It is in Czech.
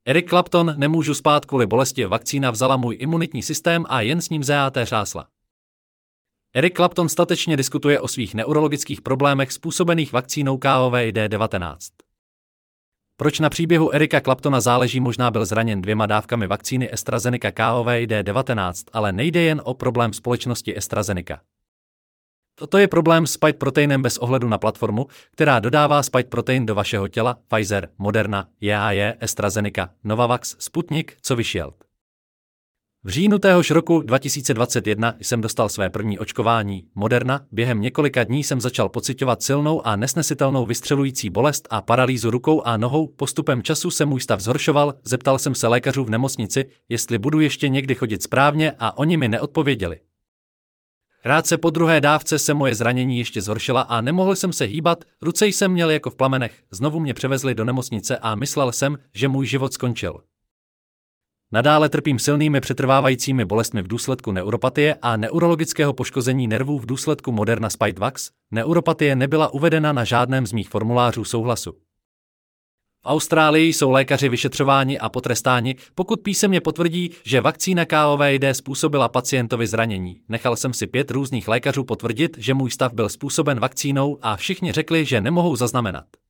Eric Clapton: nemůžu spát kvůli bolesti, vakcína vzala můj imunitní systém a jen s ním řásla. Eric Clapton statečně diskutuje o svých neurologických problémech způsobených vakcínou COVID-19. Proč na příběhu Erika Claptona záleží? Možná byl zraněn 2 dávkami vakcíny AstraZeneca COVID-19, ale nejde jen o problém společnosti AstraZeneca. Toto je problém s spike proteinem bez ohledu na platformu, která dodává spike protein do vašeho těla: Pfizer, Moderna, JAE, AstraZeneca, Novavax, Sputnik, Covishield. V říjnu téhož roku 2021 jsem dostal své první očkování, Moderna. Během několika dní jsem začal pociťovat silnou a nesnesitelnou vystřelující bolest a paralýzu rukou a nohou. Postupem času se můj stav zhoršoval, zeptal jsem se lékařů v nemocnici, jestli budu ještě někdy chodit správně, a oni mi neodpověděli. Krátce po 2. dávce se moje zranění ještě zhoršila a nemohl jsem se hýbat, ruce jsem měl jako v plamenech. Znovu mě převezli do nemocnice a myslel jsem, že můj život skončil. Nadále trpím silnými přetrvávajícími bolestmi v důsledku neuropatie a neurologického poškození nervů v důsledku Moderna Spikevax. Neuropatie nebyla uvedena na žádném z mých formulářů souhlasu. V Austrálii jsou lékaři vyšetřováni a potrestáni, pokud písemně potvrdí, že vakcína COVID způsobila pacientovi zranění. Nechal jsem si 5 různých lékařů potvrdit, že můj stav byl způsoben vakcínou, a všichni řekli, že nemohou zaznamenat.